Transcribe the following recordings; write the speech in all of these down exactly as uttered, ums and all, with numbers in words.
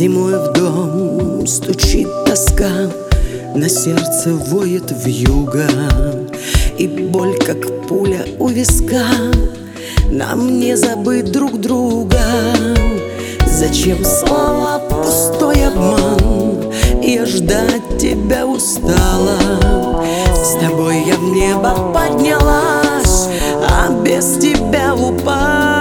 Зимой в дом стучит тоска, на сердце воет вьюга, и боль, как пуля у виска. Нам не забыть друг друга. Зачем слова, пустой обман? Я ждать тебя устала. С тобой я в небо поднялась, а без тебя упала.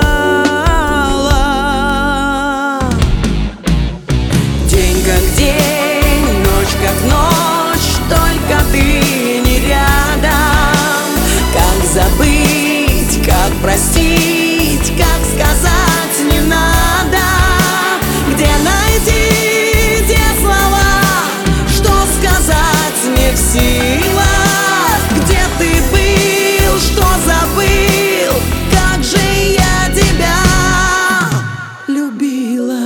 День как день, ночь как ночь, только ты не рядом. Как забыть, как простить, как сказать не надо? Где найти те слова, что сказать не в силах? Где ты был, что забыл? Как же я тебя любила.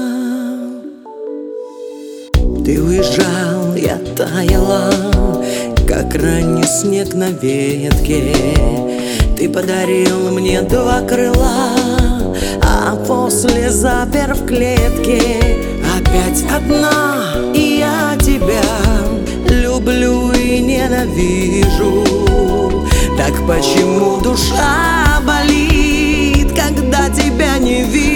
Ты уезжал, я таяла, как ранний снег на ветке. Ты подарил мне два крыла, а после запер в клетке. Опять одна, и я тебя люблю и ненавижу. Так почему душа болит, когда тебя не вижу?